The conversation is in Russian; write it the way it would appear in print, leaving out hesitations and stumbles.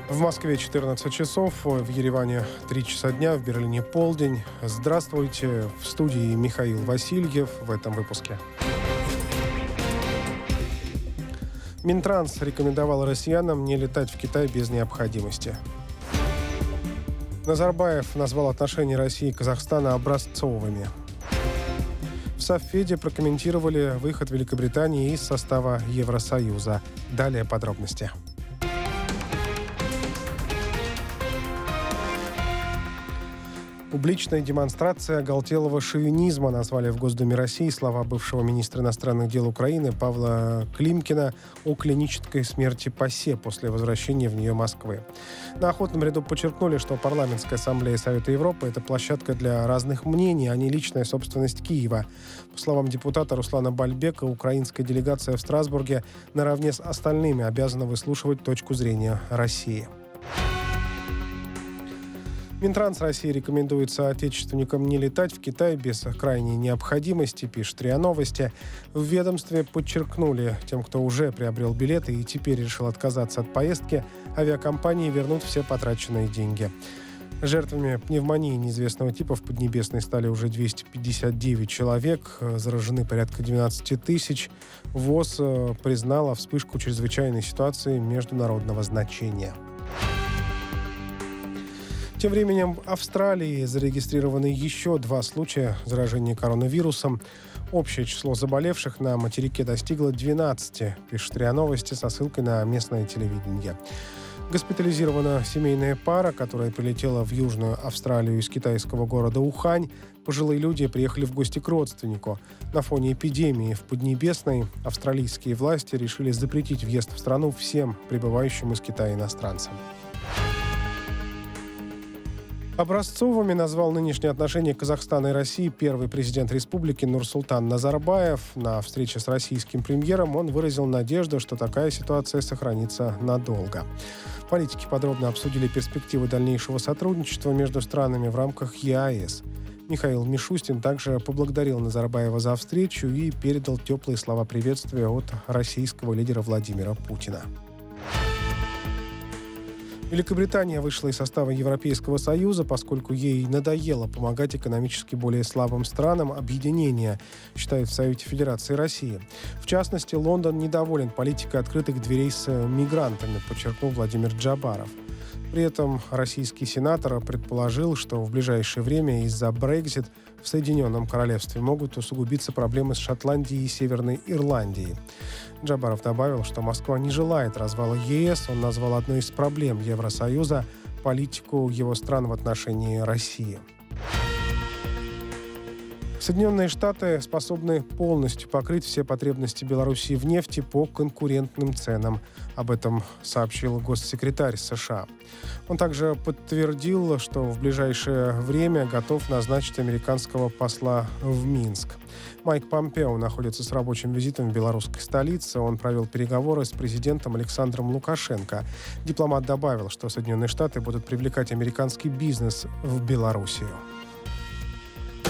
В Москве 14 часов, в Ереване 3 часа дня, в Берлине полдень. Здравствуйте, в студии Михаил Васильев в этом выпуске. Минтранс рекомендовал россиянам не летать в Китай без необходимости. Назарбаев назвал отношения России и Казахстана образцовыми. В Совфеде прокомментировали выход Великобритании из состава Евросоюза. Далее подробности. Публичная демонстрация оголтелого шовинизма назвали в Госдуме России слова бывшего министра иностранных дел Украины Павла Климкина о клинической смерти ПАСЕ после возвращения в нее Москвы. На охотном ряду подчеркнули, что Парламентская ассамблея Совета Европы – это площадка для разных мнений, а не личная собственность Киева. По словам депутата Руслана Бальбека, украинская делегация в Страсбурге наравне с остальными обязана выслушивать точку зрения России. Минтранс России рекомендует соотечественникам не летать в Китай без крайней необходимости, пишет РИА Новости. В ведомстве подчеркнули, тем, кто уже приобрел билеты и теперь решил отказаться от поездки, авиакомпании вернут все потраченные деньги. Жертвами пневмонии неизвестного типа в Поднебесной стали уже 259 человек, заражены порядка 12 тысяч. ВОЗ признала вспышку чрезвычайной ситуации международного значения. Тем временем в Австралии зарегистрированы еще 2 случая заражения коронавирусом. Общее число заболевших на материке достигло 12, пишет РИА Новости со ссылкой на местное телевидение. Госпитализирована семейная пара, которая прилетела в Южную Австралию из китайского города Ухань. Пожилые люди приехали в гости к родственнику. На фоне эпидемии в Поднебесной австралийские власти решили запретить въезд в страну всем прибывающим из Китая иностранцам. Образцовыми назвал нынешние отношения Казахстана и России первый президент республики Нурсултан Назарбаев. На встрече с российским премьером он выразил надежду, что такая ситуация сохранится надолго. Политики подробно обсудили перспективы дальнейшего сотрудничества между странами в рамках ЕАЭС. Михаил Мишустин также поблагодарил Назарбаева за встречу и передал теплые слова приветствия от российского лидера Владимира Путина. Великобритания вышла из состава Европейского Союза, поскольку ей надоело помогать экономически более слабым странам объединения, считают в Совете Федерации России. В частности, Лондон недоволен политикой открытых дверей с мигрантами, подчеркнул Владимир Джабаров. При этом российский сенатор предположил, что в ближайшее время из-за Brexit в Соединенном Королевстве могут усугубиться проблемы с Шотландией и Северной Ирландией. Джабаров добавил, что Москва не желает развала ЕС. Он назвал одной из проблем Евросоюза политику его стран в отношении России. Соединенные Штаты способны полностью покрыть все потребности Белоруссии в нефти по конкурентным ценам. Об этом сообщил госсекретарь США. Он также подтвердил, что в ближайшее время готов назначить американского посла в Минск. Майк Помпео находится с рабочим визитом в белорусской столице. Он провел переговоры с президентом Александром Лукашенко. Дипломат добавил, что Соединенные Штаты будут привлекать американский бизнес в Белоруссию.